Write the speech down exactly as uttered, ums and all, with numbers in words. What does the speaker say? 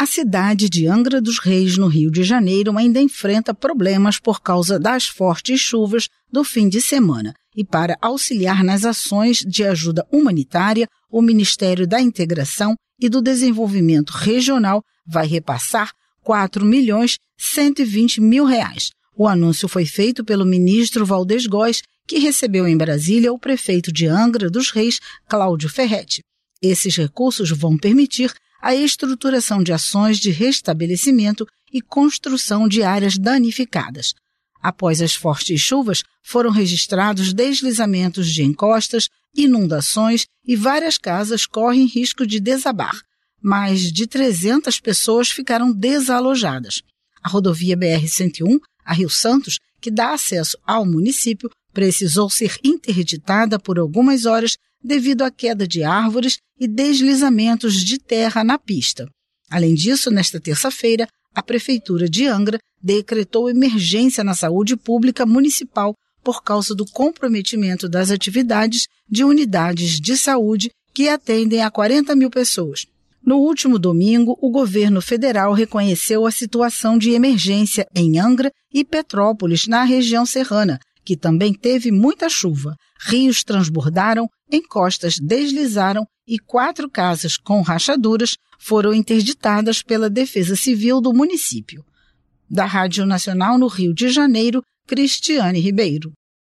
A cidade de Angra dos Reis, no Rio de Janeiro, ainda enfrenta problemas por causa das fortes chuvas do fim de semana. E para auxiliar nas ações de ajuda humanitária, o Ministério da Integração e do Desenvolvimento Regional vai repassar quatro milhões cento e vinte mil reais. O anúncio foi feito pelo ministro Valdez Góes, que recebeu em Brasília o prefeito de Angra dos Reis, Cláudio Ferretti. Esses recursos vão permitir a estruturação de ações de restabelecimento e construção de áreas danificadas. Após as fortes chuvas, foram registrados deslizamentos de encostas, inundações e várias casas correm risco de desabar. Mais de trezentas pessoas ficaram desalojadas. A rodovia B R cento e um, a Rio Santos, que dá acesso ao município, precisou ser interditada por algumas horas devido à queda de árvores e deslizamentos de terra na pista. Além disso, nesta terça-feira, a Prefeitura de Angra decretou emergência na saúde pública municipal por causa do comprometimento das atividades de unidades de saúde que atendem a quarenta mil pessoas. No último domingo, o governo federal reconheceu a situação de emergência em Angra e Petrópolis, na região serrana, que também teve muita chuva. Rios transbordaram, encostas deslizaram e quatro casas com rachaduras foram interditadas pela Defesa Civil do município. Da Rádio Nacional no Rio de Janeiro, Cristiane Ribeiro.